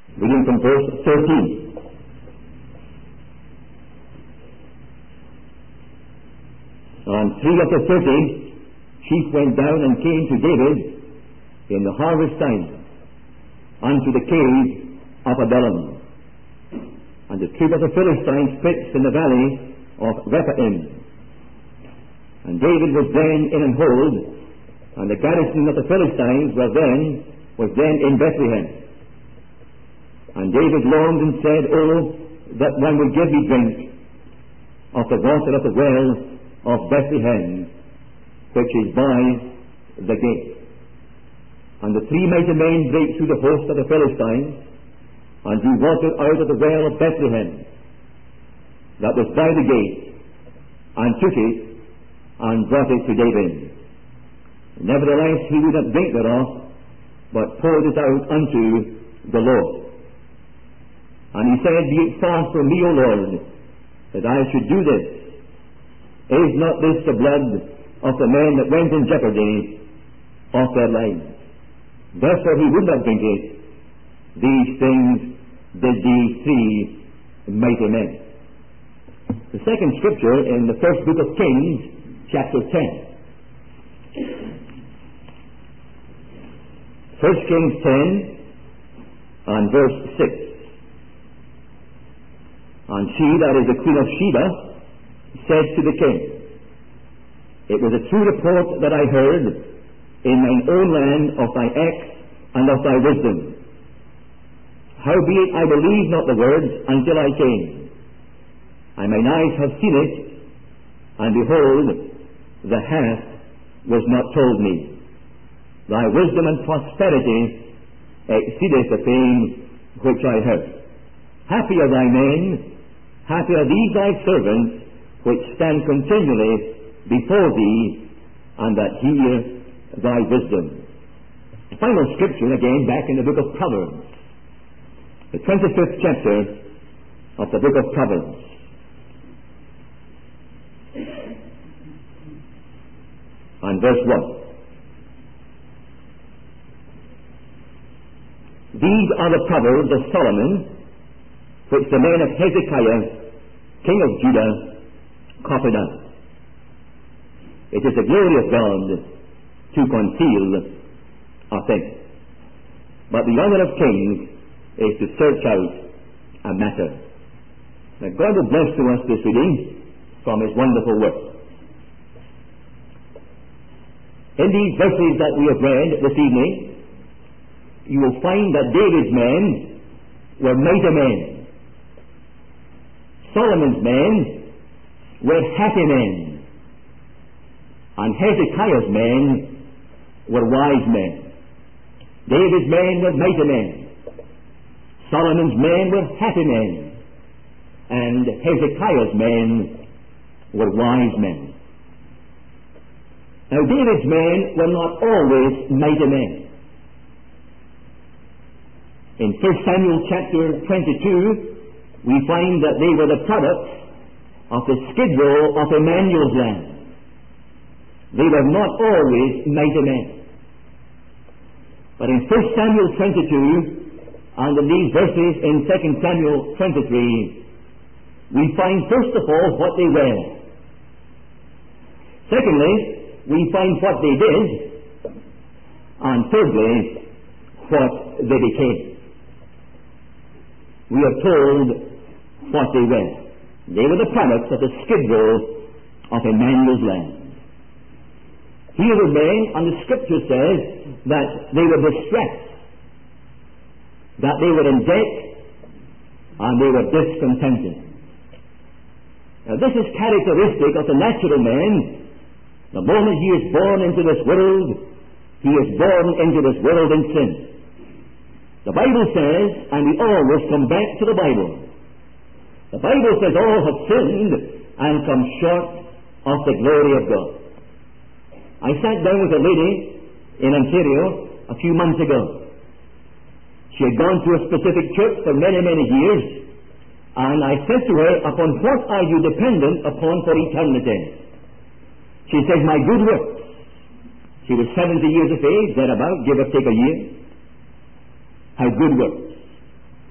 Reading from verse 13. On 3 of the 30, sheep went down and came to David in the harvest time unto the cave of Adullam. And the troop of the Philistines pitched in the valley of Rephaim. And David was then in an hold, and the garrison of the Philistines was then in Bethlehem. And David longed and said, Oh, that one would give me drink of the water of the well of Bethlehem, which is by the gate. And the three mighty men brake through the host of the Philistines, and drew water out of the well of Bethlehem, that was by the gate, and took it, and brought it to David. Nevertheless, he would not drink thereof, but poured it out unto the Lord. And he said, Be it far from me, O Lord, that I should do this. Is not this the blood of the men that went in jeopardy of their lives? Therefore he would not drink it. These things did these three mighty men. The second scripture in the first book of Kings, chapter 10. 1 Kings 10 and verse 6. And she, that is the queen of Sheba, said to the king, It was a true report that I heard in mine own land of thy acts and of thy wisdom. Howbeit I believed not the words until I came. And mine eyes have seen it, and behold, the half was not told me. Thy wisdom and prosperity exceedeth the fame which I heard. Happy are thy men, happy are these thy servants, which stand continually before thee, and that hear thy wisdom. The final scripture, again, back in the book of Proverbs, the 25th chapter of the book of Proverbs. And verse 1. These are the Proverbs of Solomon, which the men of Hezekiah, king of Judah, copied out. It is the glory of God to conceal a thing, but the honor of kings is to search out a matter. Now God will bless to us this reading from His wonderful word. In these verses that we have read this evening, you will find that David's men were mighty men. Solomon's men were happy men. And Hezekiah's men were wise men. David's men were mighty men. Solomon's men were happy men. And Hezekiah's men were wise men. Now David's men were not always mighty men. In 1 Samuel chapter 22, we find that they were the products of the skid row of Emmanuel's land. They were not always mighty men. But in 1 Samuel 22, and in these verses in 2 Samuel 23, we find first of all what they were. Secondly, we find what they did. And thirdly, what they became. We are told what they were. They were the products of the skid row of Emmanuel's land. Here were men, and the scripture says that they were distressed, that they were in debt, and they were discontented. Now this is characteristic of the natural man. The moment he is born into this world, he is born into this world in sin. The Bible says, and we always come back to the Bible, the Bible says all have sinned and come short of the glory of God. I sat down with a lady in Ontario a few months ago. She had gone to a specific church for many, many years, and I said to her, upon what are you dependent upon for eternity? She says, my good works. She was 70 years of age, thereabout, give or take a year. Her good works.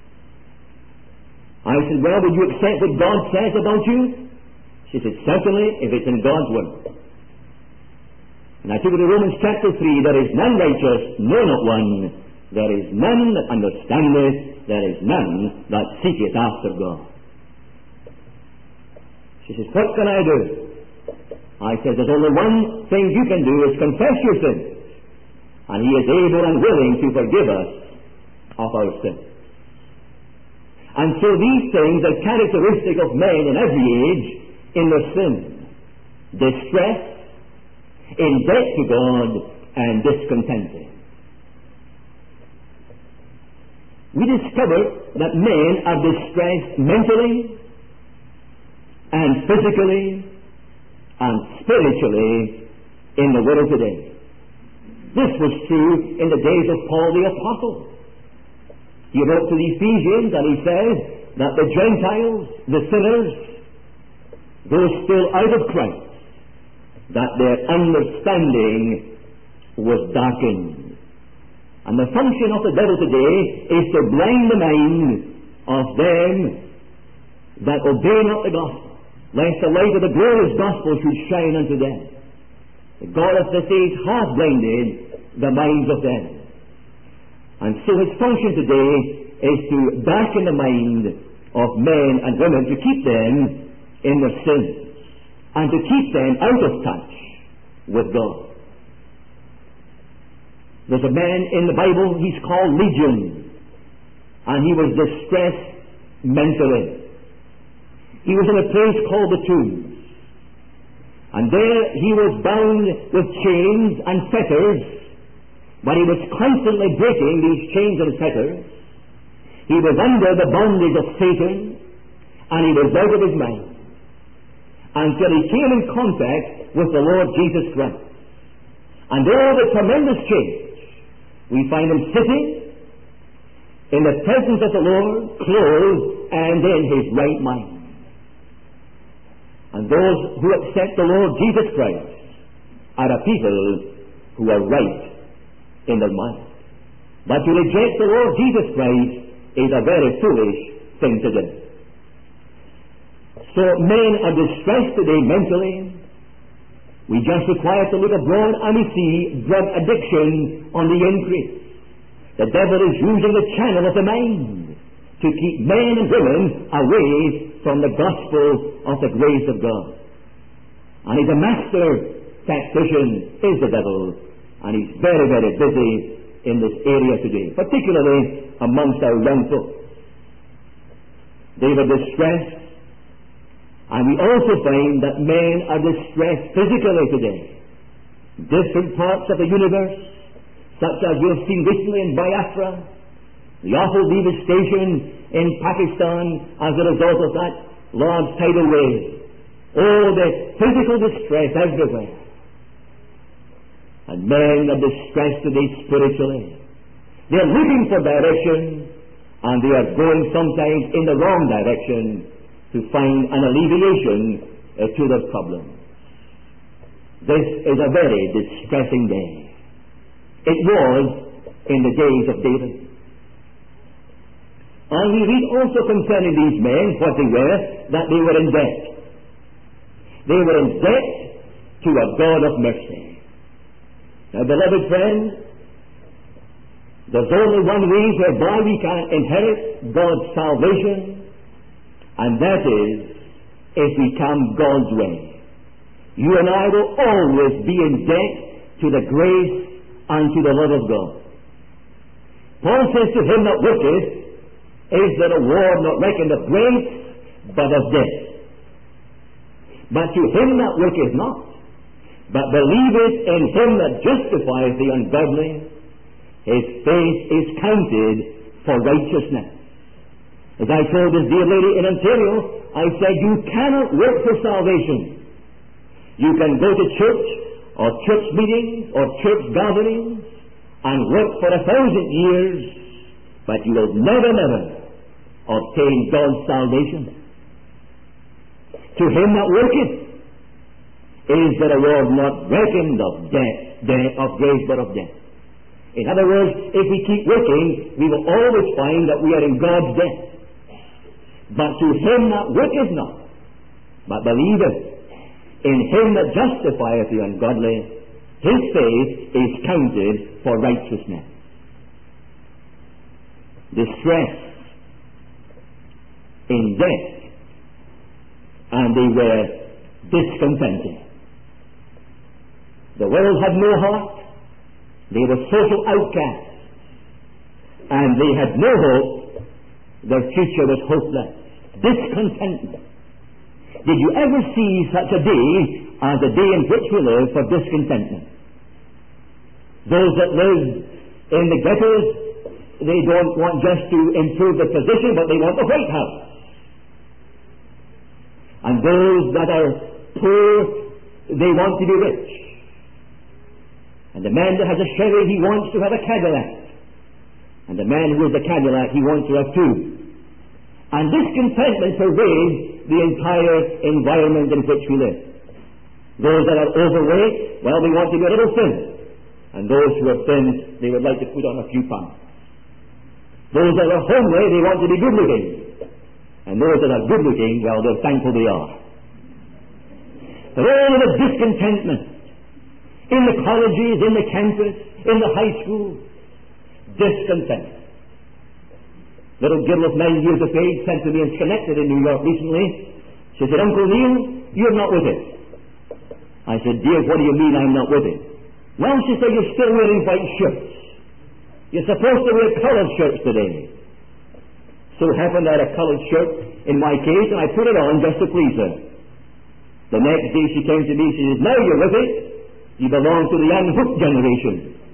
I said, well, would you accept what God says about you? She said, certainly, if it's in God's word. And I took her to Romans chapter 3, there is none righteous, no, not one. There is none that understandeth, there is none that seeketh after God. She says, what can I do? I said, there's only one thing you can do is confess your sins. And He is able and willing to forgive us of our sins. And so these things are characteristic of men in every age in their sin. Distress, in debt to God, and discontented. We discover that men are distressed mentally and physically and spiritually in the world today. This was true in the days of Paul the Apostle. He wrote to the Ephesians and he says that the Gentiles, the sinners, those still out of Christ, that their understanding was darkened. And the function of the devil today is to blind the mind of them that obey not the gospel, lest the light of the glorious gospel should shine unto them. The God of this age hath blinded the minds of them. And so his function today is to darken the mind of men and women, to keep them in their sins, and to keep them out of touch with God. There's a man in the Bible, he's called Legion, and he was distressed mentally. He was in a place called the Tombs, and there he was bound with chains and fetters, but he was constantly breaking these chains and fetters. He was under the bondage of Satan, and he was out of his mind, until he came in contact with the Lord Jesus Christ. And oh, the tremendous change! We find him sitting in the presence of the Lord, clothed and in his right mind. And those who accept the Lord Jesus Christ are a people who are right in their mind. But to reject the Lord Jesus Christ is a very foolish thing to do. So men are distressed today mentally. We just require to look abroad and we see drug addiction on the increase. The devil is using the channel of the mind to keep men and women away from the gospel of the grace of God. And he's a master tactician, is the devil, and he's very, very busy in this area today, particularly amongst our young folks. They were distressed. And we also find that men are distressed physically today. Different parts of the universe, such as we have seen recently in Biafra, the awful devastation in Pakistan as a result of that large tidal wave. Oh, the physical distress everywhere. And men are distressed today spiritually. They are looking for direction, and they are going sometimes in the wrong direction to find an alleviation to their problem. This is a very distressing day. It was in the days of David. And we read also concerning these men what they were, that they were in debt. They were in debt to a God of mercy. Now, beloved friends, there's only one way whereby we can inherit God's salvation, and that is if we come God's way. You and I will always be in debt to the grace and to the love of God. Paul says, to him that worketh is the reward not reckoned of grace, but of debt. But to him that worketh not, but believeth in him that justifieth the ungodly, his faith is counted for righteousness. As I told this dear lady in Ontario, I said, you cannot work for salvation. You can go to church or church meetings or church gatherings and work for 1,000 years, but you will never, never obtain God's salvation. To him that worketh is the reward not reckoned of grace, but of debt. In other words, if we keep working, we will always find that we are in God's debt. But to him that worketh not, but believeth in him that justifieth the ungodly, his faith is counted for righteousness. Distress in death, and they were discontented. The world had no heart. They were social outcasts, and they had no hope. Their future was hopeless. Discontentment. Did you ever see such a day as the day in which we live for discontentment? Those that live in the ghettos, they don't want just to improve their position, but they want the White House. And those that are poor, they want to be rich. And the man that has a Chevy, he wants to have a Cadillac. And the man who has a Cadillac, he wants to have two. And discontentment pervades the entire environment in which we live. Those that are overweight, well, they want to be a little thin. And those who are thin, they would like to put on a few pounds. Those that are homely, they want to be good looking. And those that are good looking, well, they're thankful they are. But all of the discontentment in the colleges, in the campus, in the high school, discontent. Little girl of 9 years of age sent to me in Schenectady in New York recently. She said, Uncle Neil, you're not with it. I said, dear, what do you mean I'm not with it? Well, she said, you're still wearing white shirts. You're supposed to wear colored shirts today. So happened I had a colored shirt in my case, and I put it on just to please her. The next day she came to me, she says, now you're with it. You belong to the unhooked generation.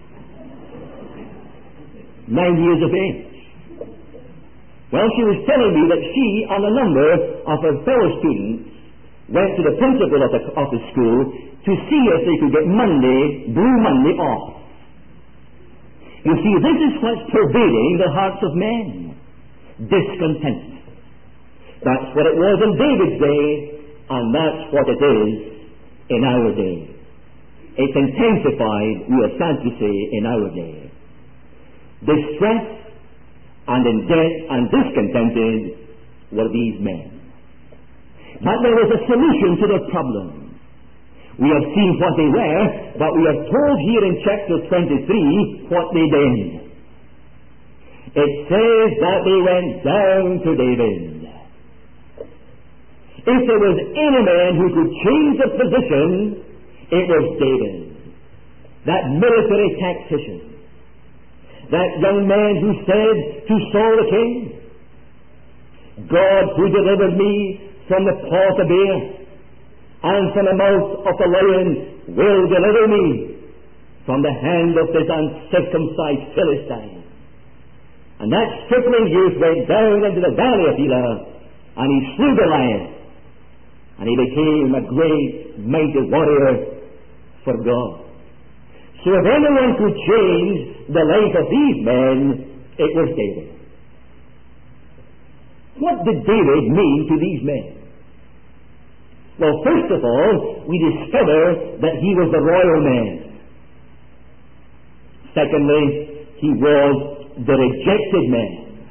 9 years of age. Well, she was telling me that she, on a number of her fellow students, went to the principal of the school to see if they could get Blue Monday off. You see, this is what's pervading the hearts of men. Discontent. That's what it was in David's day, and that's what it is in our day. It's intensified, we are sad to say, in our day. Distress and in debt and discontented were these men. But there was a solution to their problem. We have seen what they were, but we are told here in chapter 23 what they did. It says that they went down to David. If there was any man who could change the position, it was David. That military tactician. That young man who said to Saul the king, God who delivered me from the paw of the bear and from the mouth of the lion will deliver me from the hand of this uncircumcised Philistine. And that stripling youth went down into the valley of Elah, and he slew Goliath, and he became a great, mighty warrior for God. So if anyone could change the life of these men, it was David. What did David mean to these men? Well, first of all, we discover that he was the royal man. Secondly, he was the rejected man.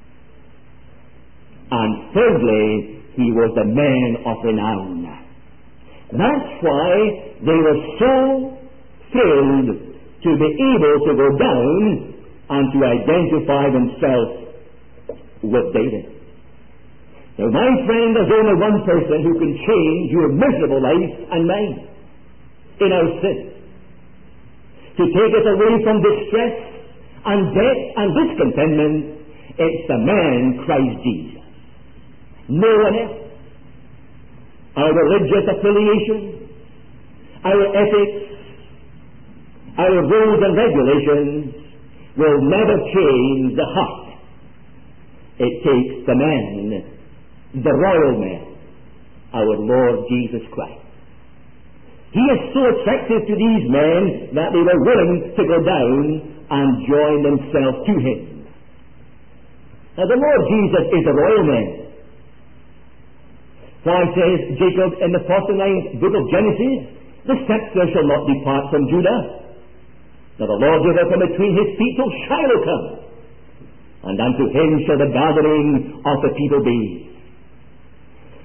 And thirdly, he was the man of renown. That's why they were so thrilled to be able to go down and to identify themselves with David. Now, my friend, there's only one person who can change your miserable life and mine in our sin. To take us away from distress and debt and discontentment, it's the man Christ Jesus. No one else. Our religious affiliation, our ethics, our rules and regulations will never change the heart. It takes the man, the royal man, our Lord Jesus Christ. He is so attractive to these men that they were willing to go down and join themselves to him. Now the Lord Jesus is a royal man. Why says Jacob in the 49th book of Genesis, the scepter shall not depart from Judah. Now the Lord giveth him between his feet till Shiloh come, and unto him shall the gathering of the people be.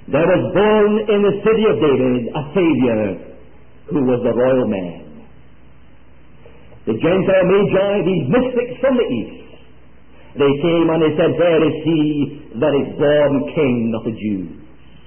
there was born in the city of David a Savior who was the royal man. The Gentile Magi, these mystics from the east, they came and they said, where is he that is born King of the Jews?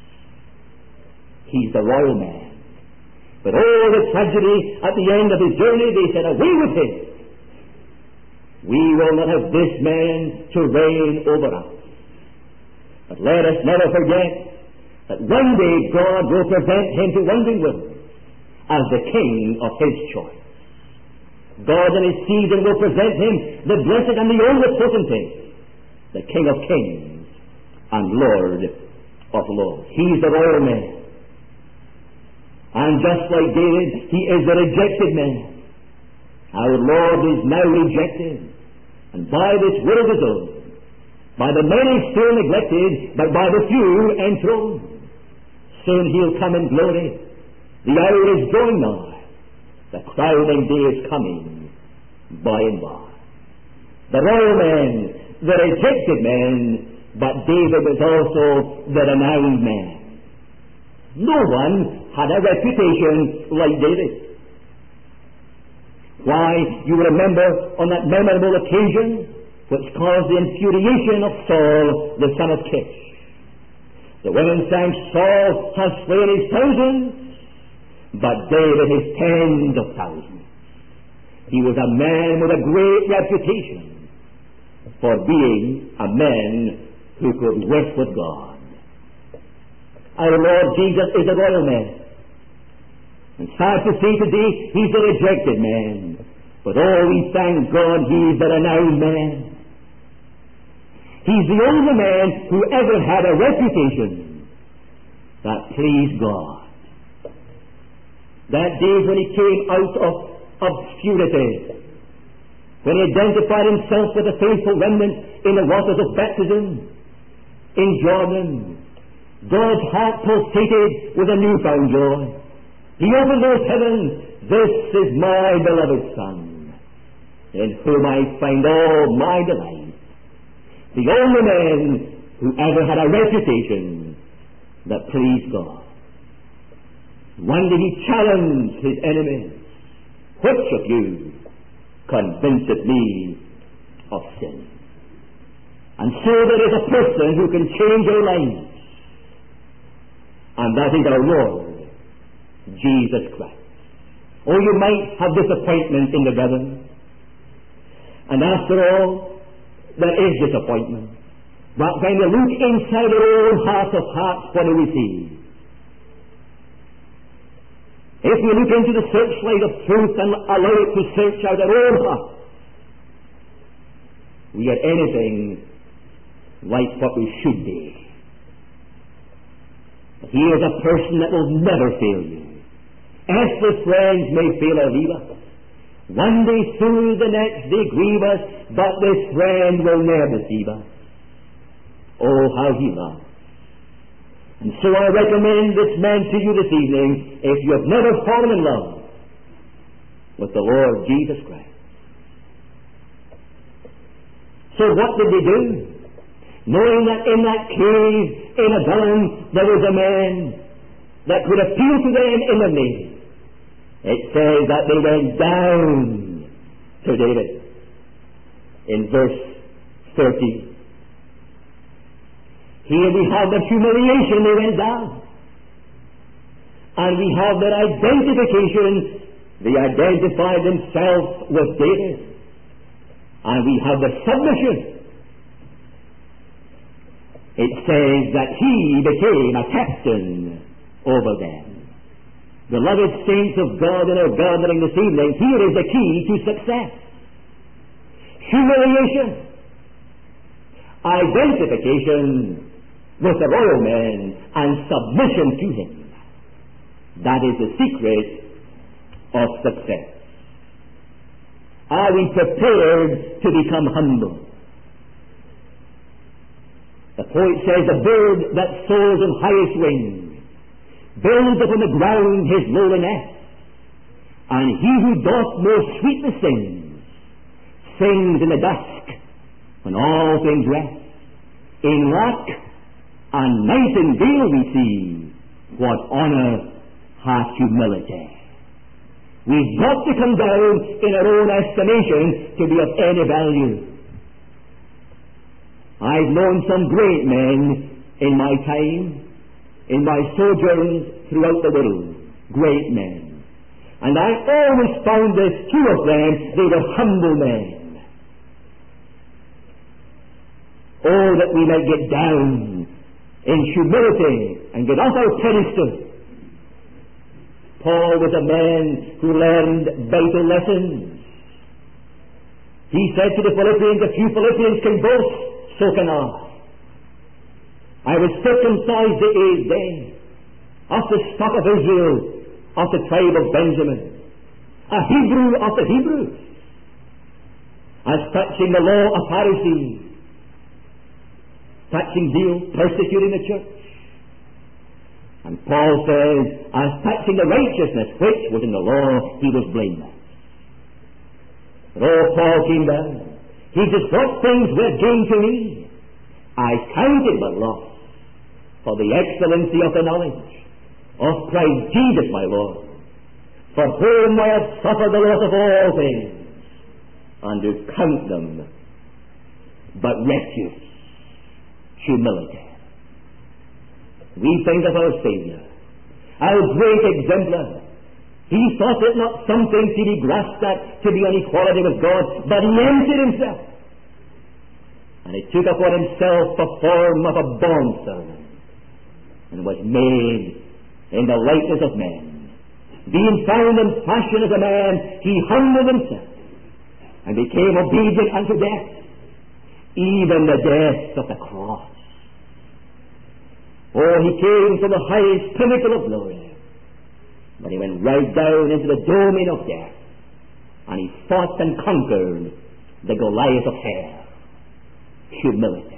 He's the royal man. But oh, the tragedy, at the end of his journey, they said, away with him. We will not have this man to reign over us. But let us never forget that one day God will present him to wandering wilderness as the king of his choice. God in his season will present him the blessed and the omnipotent, the King of kings and Lord of lords. He's the royal man. And just like David, he is the rejected man. Our Lord is now rejected, and by this will of his own, by the many still neglected, but by the few enthroned. Soon he'll come in glory. The hour is drawing nigh. The crowning day is coming by and by. The royal man, the rejected man, but David was also the renowned man. No one had a reputation like David. Why, you remember on that memorable occasion which caused the infuriation of Saul, the son of Kish. The women sang, Saul has slain his thousands, but David his tens of thousands. He was a man with a great reputation for being a man who could work with God. Our Lord Jesus is a royal man. And sad to say today, he's a rejected man. But oh, we thank God he's the renowned man. He's the only man who ever had a reputation that pleased God. That day when he came out of obscurity, when he identified himself with the faithful remnant in the waters of baptism in Jordan, God's heart pulsated with a newfound joy. He opened those heavens. This is my beloved Son, in whom I find all my delight. The only man who ever had a reputation that pleased God. One day he challenged his enemies. Which of you convinceth me of sin? And so there is a person who can change our lives. And that is our Lord, Jesus Christ. Oh, you might have disappointment in the brethren. And after all, there is disappointment. But when we look inside our own heart of hearts, what do we see? If we look into the searchlight of truth and allow it to search out our own heart, we are anything like what we should be. He is a person that will never fail you. Earthly friends may fail or leave us. One day through, the next they grieve us, but this friend will never deceive us. Oh, how he loves. And so I recommend this man to you this evening, if you have never fallen in love with the Lord Jesus Christ. So what did they do? Knowing that in that cave in Adullam there was a man that could appeal to them in their need. It says that they went down to David in verse 30. Here we have the humiliation, they went down. And we have their identification, they identified themselves with David. And we have the submission. It says that he became a captain over them. Beloved saints of God in our gathering this evening, here is the key to success. Humiliation. Identification with the royal man and submission to him. That is the secret of success. Are we prepared to become humble? The poet says, the bird that soars on highest wing builds upon the ground his lowly nest, and he who doth more sweetly sings in the dusk when all things rest. In lack and nightingale we see, what honor hath humility. We've got to come down in our own estimation to be of any value. I've known some great men in my time, in my sojourns throughout the world, great men. And I always found this true of them, they were humble men. Oh, that we might get down in humility and get off our pedestal. Paul was a man who learned vital lessons. He said to the Philippians, if you Philippians can boast, so can I was circumcised the 8th day, of the stock of Israel, of the tribe of Benjamin, a Hebrew of the Hebrews, as touching the law of Pharisees, touching zeal, persecuting the church. And Paul says, as touching the righteousness which was in the law, he was blameless. But Paul came down. He says, what things were gain to me, I counted but loss, for the excellency of the knowledge of Christ Jesus my Lord, for whom I have suffered the loss of all things, and do count them but refuse, humility. We think of our Saviour, our great exemplar. He thought it not something to be grasped at, to be on equality with God, but he emptied himself. And he took upon himself the form of a bondservant, and was made in the likeness of men. Being found in fashion as a man, he humbled himself, and became obedient unto death, even the death of the cross. Oh, he came from the highest pinnacle of glory, but he went right down into the domain of death, and he fought and conquered the Goliath of hell. Humility.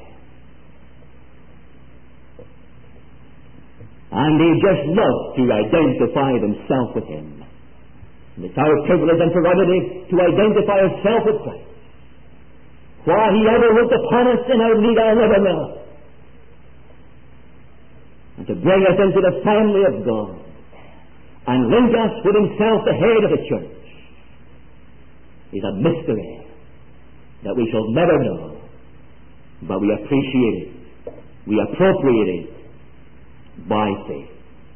And they just love to identify themselves with him. And it's our privilege and prerogative to identify ourselves with Christ. Why he ever looked upon us in our need, I'll never know. And to bring us into the family of God and link us with himself, the head of the church, is a mystery that we shall never know, but we appreciate it, we appropriate it by faith.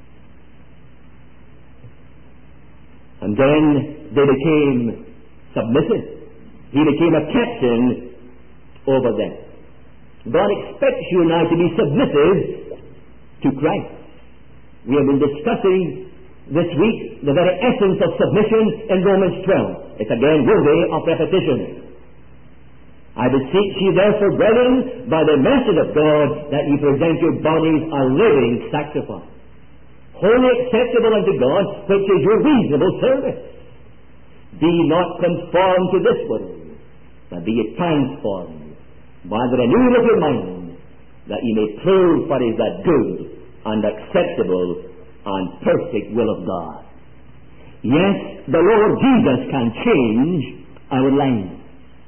And then they became submissive. He became a captain over them. God expects you and I to be submissive to Christ. We have been discussing this week the very essence of submission in Romans 12. It's again worthy of repetition. I beseech you therefore, brethren, by the mercy of God, that ye present your bodies a living sacrifice, wholly acceptable unto God, which is your reasonable service. Be not conformed to this world, but be ye transformed by the renewing of your mind, that ye may prove what is that good and acceptable and perfect will of God. Yes, the Lord Jesus can change our lives.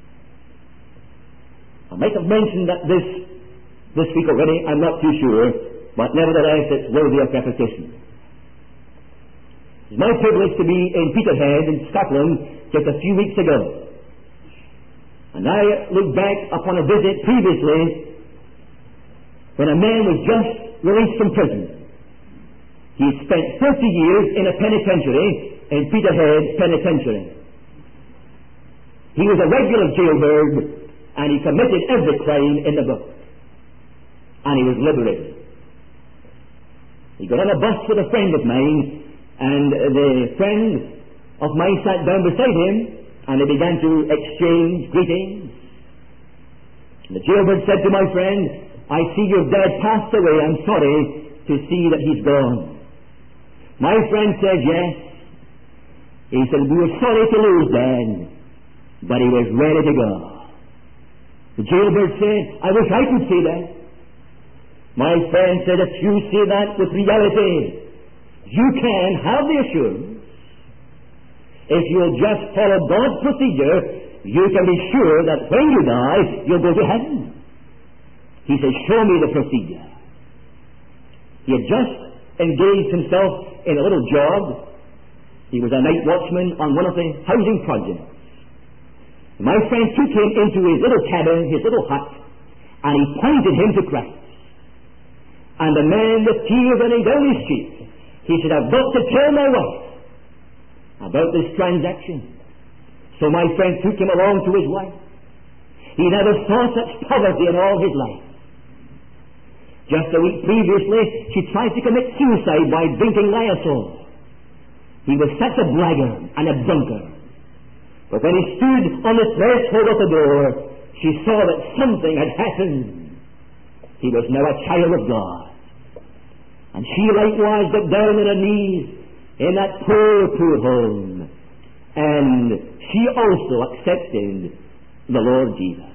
I might have mentioned that this week already, I'm not too sure, but nevertheless it's worthy of repetition. It's my privilege to be in Peterhead in Scotland just a few weeks ago. And I look back upon a visit previously when a man was just released from prison. He spent 30 years in a penitentiary, in Peterhead Penitentiary. He was a regular jailbird, and he committed every crime in the book. And he was liberated. He got on a bus with a friend of mine, and the friend of mine sat down beside him, and they began to exchange greetings. And the jailbird said to my friend, I see your dad passed away. I'm sorry to see that he's gone. My friend said, yes. He said, we were sorry to lose Dad, but he was ready to go. The jailbird said, I wish I could say that. My friend said, if you say that with reality, you can have the assurance. If you'll just follow God's procedure, you can be sure that when you die, you'll go to heaven. He says, show me the procedure. He had just engaged himself in a little job. He was a night watchman on one of the housing projects. My friend took him into his little cabin, his little hut, and he pointed him to Christ. And the man with tears running down his cheeks, he said, I've got to tell my wife about this transaction. So my friend took him along to his wife. He never saw such poverty in all his life. Just a week previously, she tried to commit suicide by drinking Lysol. He was such a blackguard and a drunkard. But when he stood on the threshold of the door, she saw that something had happened. He was now a child of God. And she likewise got down on her knees in that poor home. And she also accepted the Lord Jesus.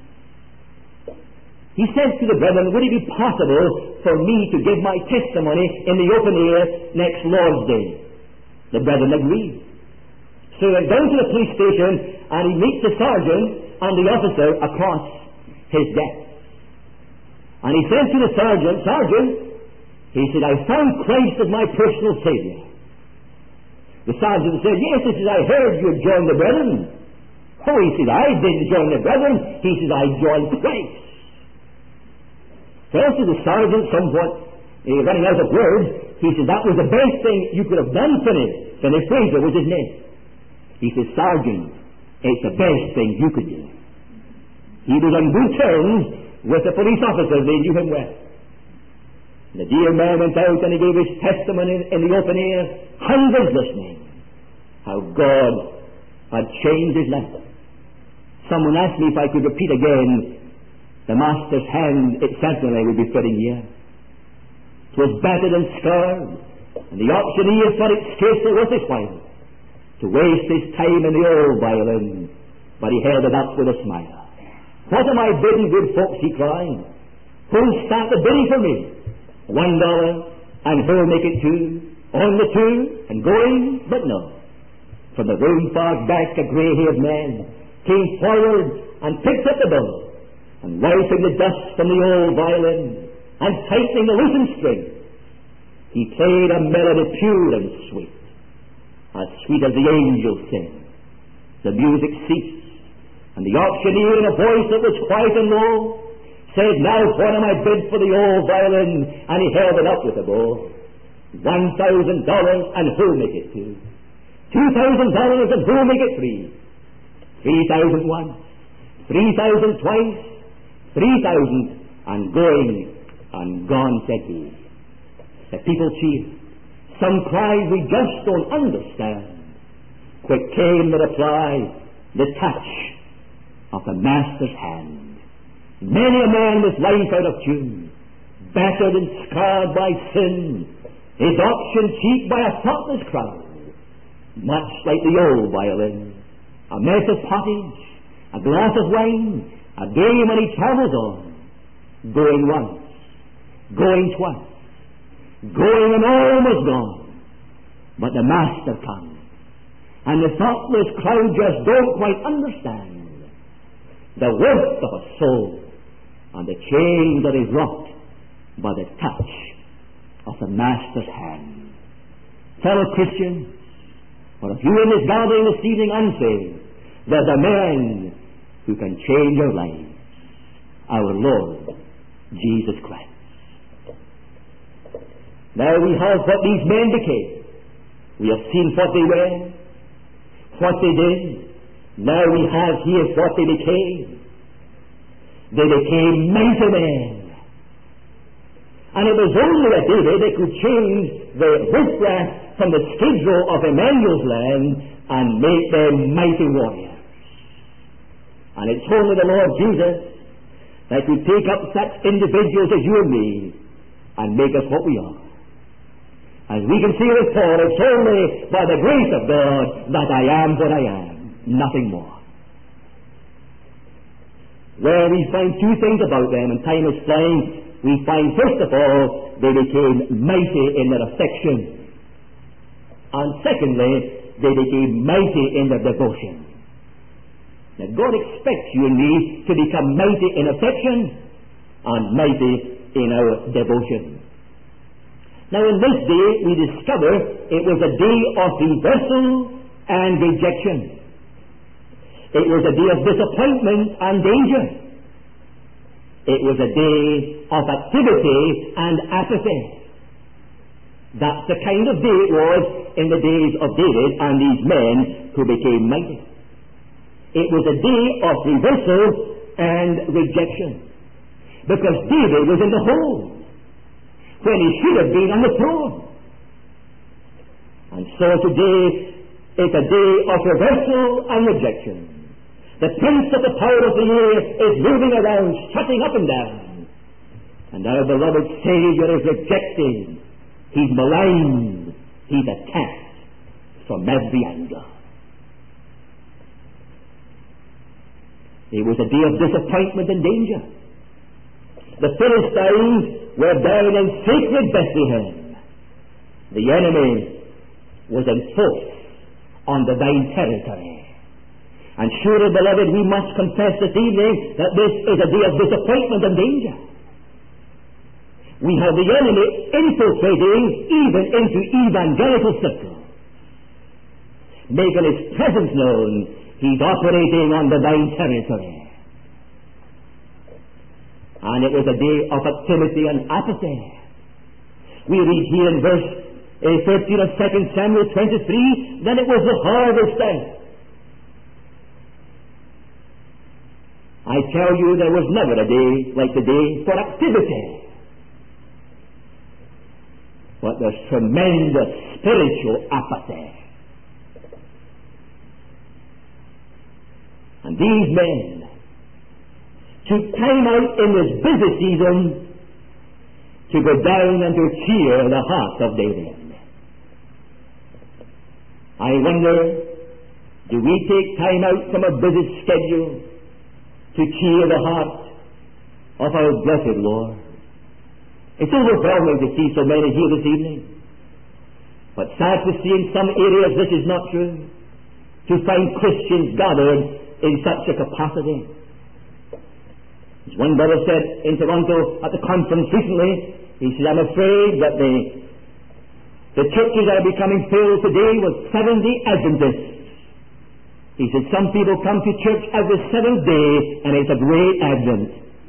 He said to the brethren, would it be possible for me to give my testimony in the open air next Lord's Day? The brethren agreed. So he went down to the police station and he meets the sergeant and the officer across his desk. And he said to the sergeant, Sergeant, he said, I found Christ as my personal Savior. The sergeant said, yes, he said, I heard you had joined the brethren. Oh, he said, I didn't join the brethren. He said, I joined Christ. Well, to the sergeant, somewhat running out of words, he said, that was the best thing you could have done for me. Finney Fraser was his name. He said, Sergeant, it's the best thing you could do. He was on good terms with the police officers. They knew him well. The dear man went out and he gave his testimony in the open air. Hundreds listening. How God had changed his life. Someone asked me if I could repeat again, the Master's hand, it certainly would be fitting here. It was battered and scarred, and the auctioneer thought it scarcely worth his while to waste his time in the old violin, but he held it up with a smile. What am I bidding, good folks, he cried. Who'll start the bidding for me? $1, and who'll make it $2? On the 2, and going, but no. From the room far back, a grey-haired man came forward and picked up the bill, and wiping the dust from the old violin, and tightening the loosened string, he played a melody pure and sweet, as sweet as the angels sing. The music ceased, and the auctioneer, in a voice that was quiet and low, said, now what am I bid for the old violin? And he held it up with a bow. $1,000, and who'll make it $2? $2,000, and who'll make it $3? 3,000 once, 3,000 twice, 3,000, and going and gone, said he. The people cheered. Some cried, we just don't understand. Quick came the reply, the touch of the Master's hand. Many a man with life out of tune, battered and scarred by sin, his auction cheap by a thoughtless crowd, much like the old violin, a mess of pottage, a glass of wine, a game when he travels on, going once, going twice, going and almost gone, but the Master comes, and the thoughtless crowd just don't quite understand the worth of a soul and the change that is wrought by the touch of the Master's hand. Fellow Christian, or if you in this gathering this evening unsaved, there's a man who can change your life, our Lord Jesus Christ. Now we have what these men became. We have seen what they were, what they did. Now we have here what they became. They became mighty men. And it was only a David that could change the riffraff from the skid row of Emmanuel's land and make them mighty warriors. And it's only the Lord Jesus that could take up such individuals as you and me and make us what we are. As we can see with Paul, it's only by the grace of God that I am what I am, nothing more. Well, we find two things about them, and time is flying. We find, first of all, they became mighty in their affection. And secondly, they became mighty in their devotion. Now, God expects you and me to become mighty in affection and mighty in our devotion. Now in this day we discover it was a day of reversal and rejection. It was a day of disappointment and danger. It was a day of activity and apathy. That's the kind of day it was in the days of David and these men who became mighty. It was a day of reversal and rejection. Because David was in the hole when he should have been on the throne. And so today is a day of reversal and rejection. The prince of the power of the air is moving around, strutting up and down. And our beloved Savior is rejected. He's maligned. He's attacked from every angle. It was a day of disappointment and danger. The Philistines were down in sacred Bethlehem. The enemy was in force on divine territory. And surely, beloved, we must confess this evening that this is a day of disappointment and danger. We have the enemy infiltrating even into evangelical circles, making his presence known. He's operating on divine territory. And it was a day of activity and apathy. We read here in verse 13 of 2 Samuel 23, then it was the harvest time. I tell you, there was never a day like the day for activity. But there's tremendous spiritual apathy. And these men took time out in this busy season to go down and to cheer the heart of David. I wonder, do we take time out from a busy schedule to cheer the heart of our blessed Lord? It's overwhelming to see so many here this evening. But sad to see in some areas this is not true. To find Christians gathered in such a capacity. As one brother said in Toronto at the conference recently, he said, I'm afraid that the churches are becoming filled today with Seventh-day Adventists. He said, some people come to church every seventh day and it's a great Advent.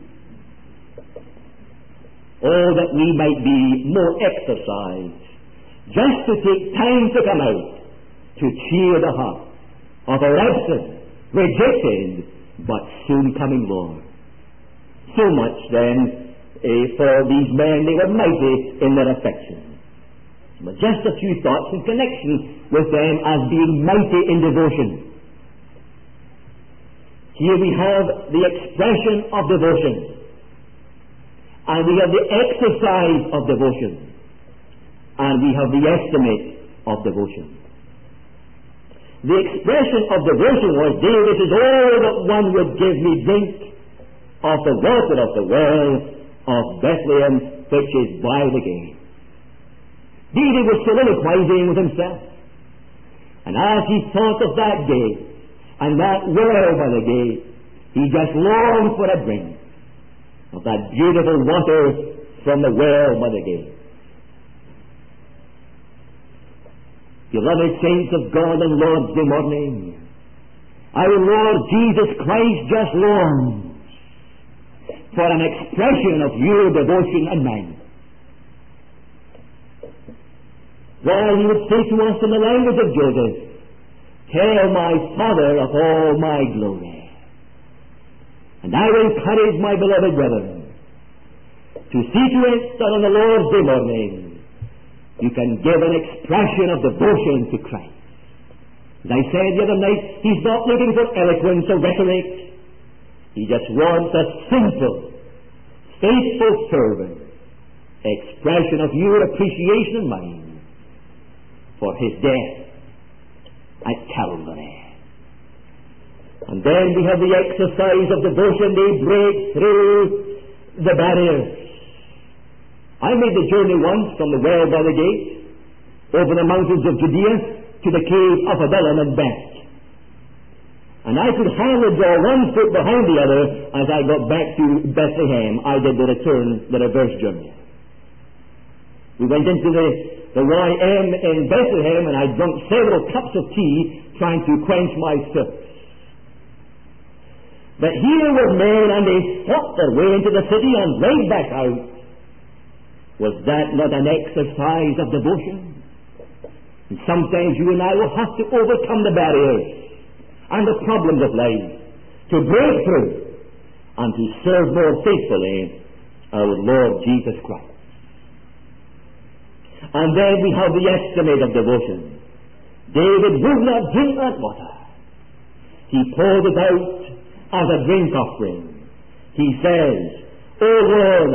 Oh, that we might be more exercised, just to take time to come out to cheer the heart of our absent, rejected, but soon coming Lord. So much then for these men, they were mighty in their affection. But just a few thoughts in connection with them as being mighty in devotion. Here we have the expression of devotion. And we have the exercise of devotion. And we have the estimate of devotion. The expression of devotion was, David is all that one would give me drink of the water of the well of Bethlehem, which is by the gate. David was soliloquizing with himself. And as he thought of that gate and that well by the gate, he just longed for a drink of that beautiful water from the well by the gate. Beloved saints of God and Lord's Day morning, our Lord Jesus Christ just longs for an expression of your devotion and mine. While he would say to us in the language of Joseph, tell my Father of all my glory. And I will encourage my beloved brethren to see to it that on the Lord's Day morning you can give an expression of devotion to Christ. As I said the other night, he's not looking for eloquence or rhetoric. He just wants a simple, faithful, fervent expression of your appreciation and mine for his death at Calvary. And then we have the exercise of devotion. They break through the barriers. I made the journey once from the well by the gate over the mountains of Judea to the cave of Adullam and back. And I could hardly draw one foot behind the other as I got back to Bethlehem. I did the reverse journey. We went into the Roy M in Bethlehem, and I drank several cups of tea trying to quench my thirst. But here were men, and they fought their way into the city and right back out. Was that not an exercise of devotion? And sometimes you and I will have to overcome the barriers and the problems of life to break through and to serve more faithfully our Lord Jesus Christ. And then we have the estimate of devotion. David would not drink that water. He poured it out as a drink offering. He says, O Lord,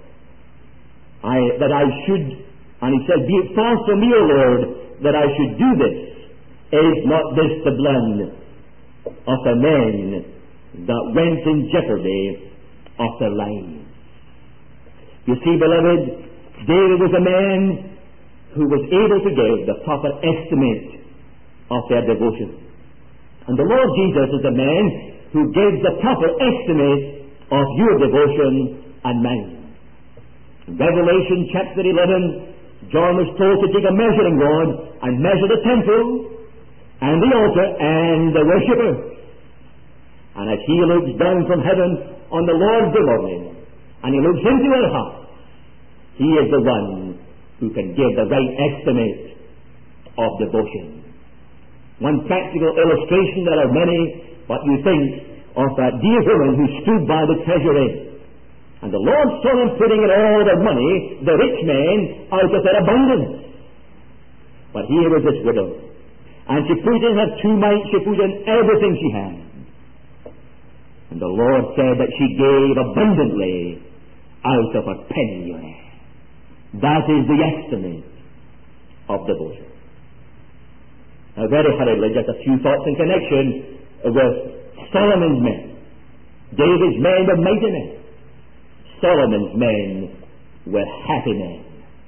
that I should, and he said, be it far from me, O Lord, that I should do this. Is not this the blood of the men that went in jeopardy of their lives? You see, beloved, David was a man who was able to give the proper estimate of their devotion. And the Lord Jesus is a man who gives the proper estimate of your devotion and mine. In Revelation chapter 11, John was told to take a measuring rod and measure the temple and the altar and the worshippers. And as he looks down from heaven on the Lord's devotion, and he looks into our hearts, he is the one who can give the right estimate of devotion. One practical illustration, there are many, but you think of that dear woman who stood by the treasury, and the Lord saw them putting in all their money, the rich men, out of their abundance. But here was this widow, and she put in her 2 mites, she put in everything she had. And the Lord said that she gave abundantly out of her penury. That is the estimate of devotion. Now, very hurriedly, just a few thoughts in connection with Solomon's men. David's men were mighty men. Solomon's men were happy men.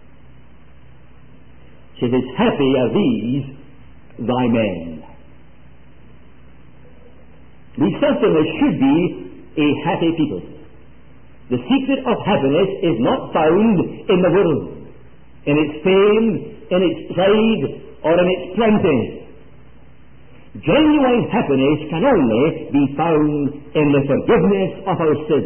She says, happy are these thy men. We certainly should be a happy people. The secret of happiness is not found in the world, in its fame, in its pride, or in its plenty. Genuine happiness can only be found in the forgiveness of our sins.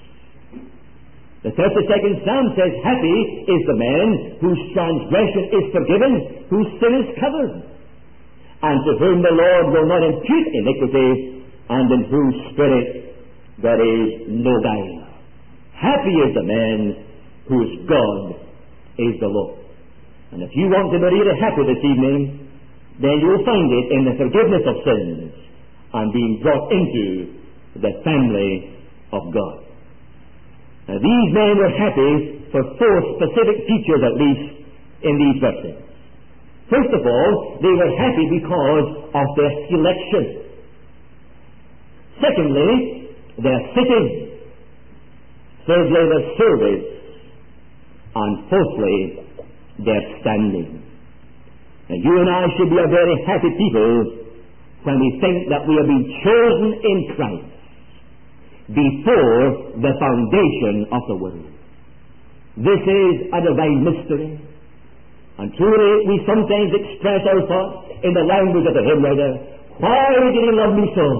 The 32nd Psalm says, happy is the man whose transgression is forgiven, whose sin is covered, and to whom the Lord will not impute iniquity, and in whose spirit there is no guile. Happy is the man whose God is the Lord. And if you want to be really happy this evening, then you'll find it in the forgiveness of sins and being brought into the family of God. Now, these men were happy for 4 specific features, at least, in these verses. First of all, they were happy because of their election. Secondly, their sitting. Thirdly, their service. And fourthly, their standing. Now, you and I should be a very happy people when we think that we have been chosen in Christ before the foundation of the world. This is a divine mystery. And truly, we sometimes express our thoughts in the language of the hymn writer, why did he love me so?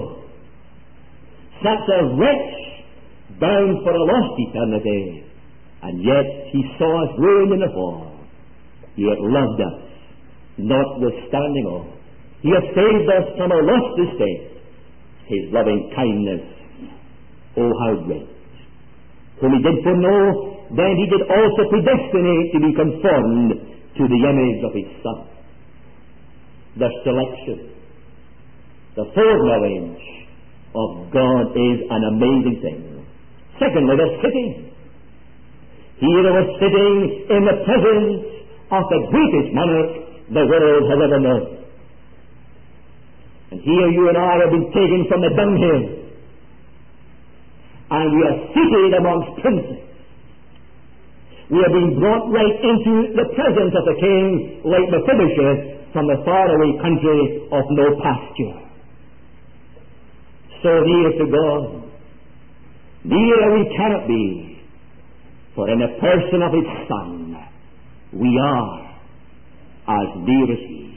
Such a wretch bound for a lost eternity, and yet he saw us ruined in the fall. Yet loved us, notwithstanding all. He has saved us from our lost estate. His loving kindness, oh how great. Whom he did foreknow, then he did also predestinate to be conformed to the image of his Son. The selection, the foreknowledge of God is an amazing thing. Secondly, the sitting. Here they were sitting in the presence of the greatest monarch the world has ever known. And here you and I have been taken from the dunghill, and we are seated amongst princes. We have been brought right into the presence of the king, like Mephibosheth from the faraway country of no pasture. So near to God, nearer we cannot be, for in the person of his Son, we are as near as He.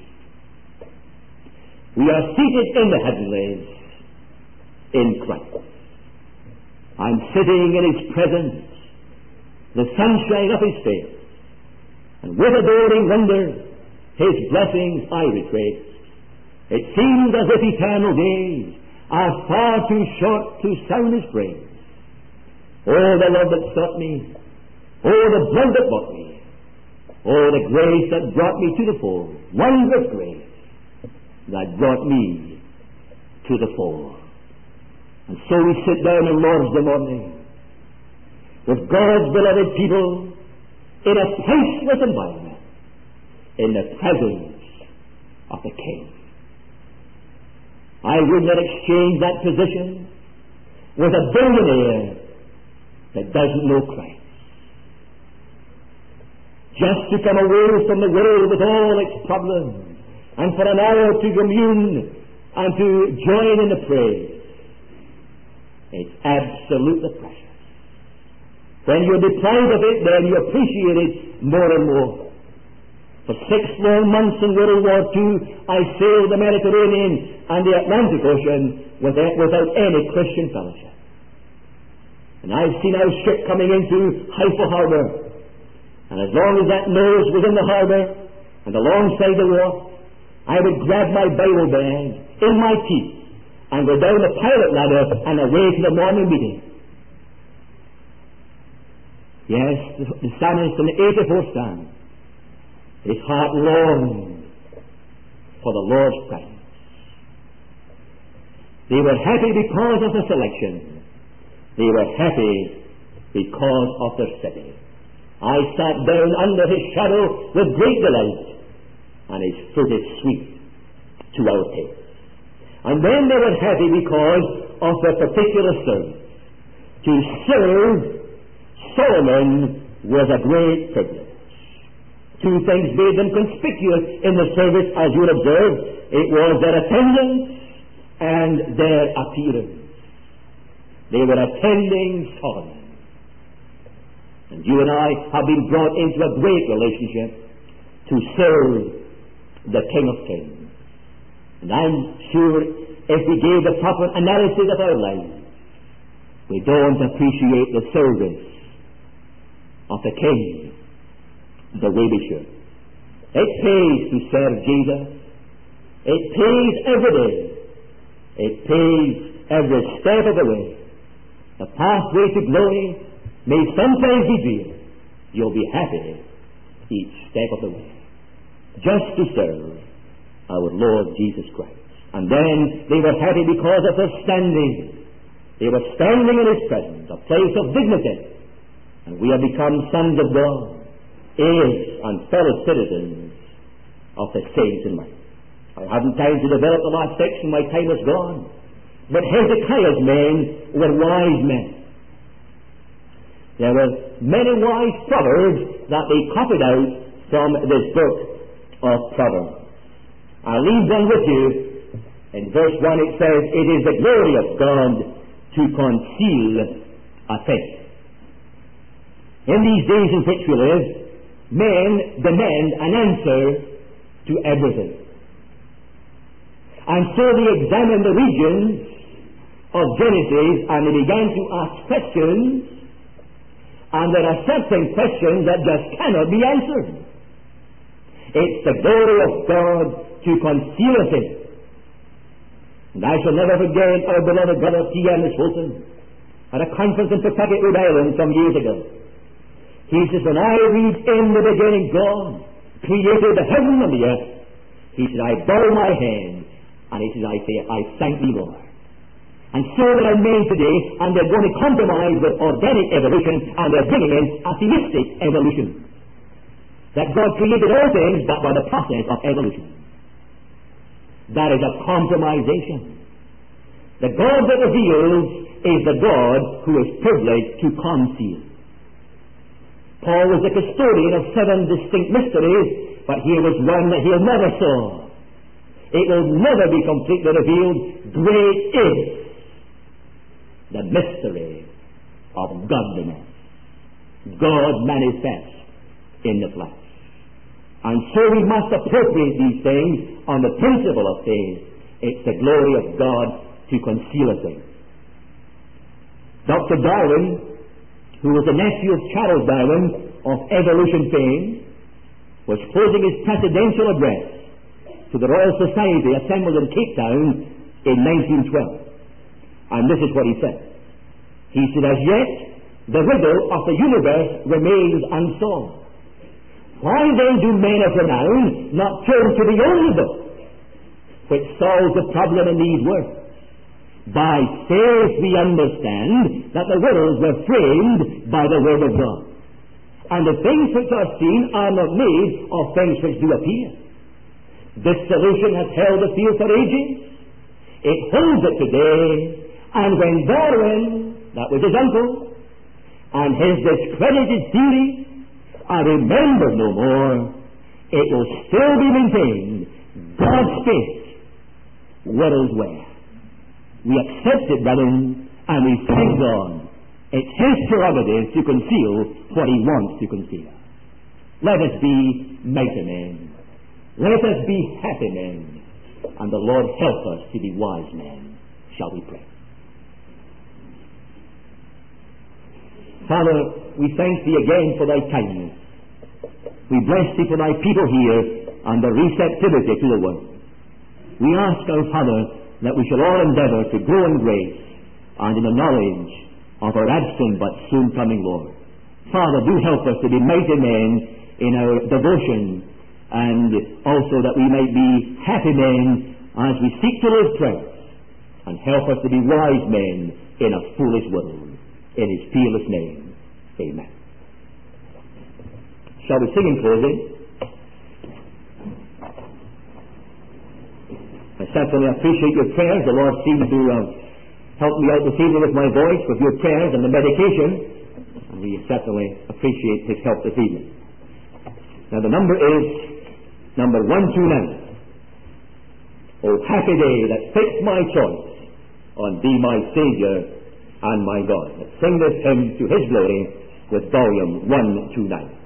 We are seated in the heavenlies in Christ. I'm sitting in His presence, the sunshine of His face, and with adoring wonder His blessings I retrace. It seems as if eternal days are far too short to sound His praise. Oh, the love that sought me, oh, the blood that bought me, oh, the grace that brought me to the fold, wondrous grace that brought me to the fold. And so we sit down on Lord's Day morning with God's beloved people in a priceless environment, in the presence of the King. I would not exchange that position with a billionaire that doesn't know Christ. Just to come away from the world with all its problems, and for an hour to commune and to join in the praise, it's absolutely precious. When you're deprived of it, then you appreciate it more and more. For 6 long months in World War II, I sailed the Mediterranean and the Atlantic Ocean without any Christian fellowship. And I've seen our ship coming into Haifa Harbor, and as long as that nose was in the harbor and alongside the wharf, I would grab my Bible bag in my teeth and go down the pilot ladder and away to the morning meeting. Yes, the psalmist in the 84th Psalm, his heart longed for the Lord's presence. They were happy because of the selection. They were happy because of their city. I sat down under His shadow with great delight, and His fruit is sweet to our taste. And then they were happy because of their particular service. To serve Solomon was a great privilege. 2 things made them conspicuous in the service, as you would observe. It was their attendance and their appearance. They were attending Solomon. And you and I have been brought into a great relationship to serve the King of Kings. And I'm sure if we gave the proper analysis of our lives, we don't appreciate the service of the King the way we should. It pays to serve Jesus. It pays every day. It pays every step of the way. The pathway to glory may sometimes be dreary. You'll be happy each step of the way. Just to serve our Lord Jesus Christ. And then they were happy because of their standing. They were standing in His presence, a place of dignity. And we have become sons of God, heirs and fellow citizens of the saints in light. I haven't time to develop the last section, my time is gone. But Hezekiah's men were wise men. There were many wise proverbs that they copied out from this book of Proverbs. I'll leave one with you. In verse 1 it says, "It is the glory of God to conceal a thing." In these days in which we live, men demand an answer to everything. And so they examined the regions of Genesis and they began to ask questions, and there are certain questions that just cannot be answered. It's the glory of God to conceal a thing. And I shall never forget our beloved brother T. M. Fulton at a conference in Pawtucket, Rhode Island some years ago. He says, when I read in the beginning God created the heaven and the earth, he said, I bow my hand, and he says, I say, I thank thee, Lord. And so there are men today, and they're going to compromise with organic evolution, and they're bringing in atheistic evolution. That God created all things, but by the process of evolution. That is a compromisation. The God that reveals is the God who is privileged to conceal. Paul was the custodian of 7 distinct mysteries, but here was one that he never saw. It will never be completely revealed. Great is the mystery of godliness. God manifest in the flesh. And so we must appropriate these things on the principle of faith. It's the glory of God to conceal a thing. Dr. Darwin, who was the nephew of Charles Darwin of evolution fame, was closing his presidential address to the Royal Society assembled in Cape Town in 1912. And this is what he said. He said, "As yet, the riddle of the universe remains unsolved. Why then do men of renown not turn to the only book which solves the problem in these words? By faith we understand that the worlds were framed by the Word of God. And the things which are seen are not made of things which do appear. This solution has held the field for ages. It holds it today. And when Darwin, that was his uncle, and his discredited theory are remembered no more, it will still be maintained. God spake, worlds were." We accept it, brethren, and we thank God. It's His prerogative to conceal what He wants to conceal. Let us be mighty men. Let us be happy men. And the Lord help us to be wise men. Shall we pray? Father, we thank Thee again for Thy kindness. We bless Thee for Thy people here and the receptivity to the Word. We ask, our Father, that we shall all endeavor to grow in grace and in the knowledge of our absent but soon coming Lord. Father, do help us to be mighty men in our devotion, and also that we might be happy men as we seek to live prayers, and help us to be wise men in a foolish world. In His fearless name, amen. Shall we sing in closing? I certainly appreciate your prayers. The Lord seems to help me out this evening with my voice, with your prayers and the medication. And we certainly appreciate His help this evening. Now the number is number 129. O happy day that fixed my choice on Thee, my Saviour and my God. Let's sing this hymn to His glory with volume 129.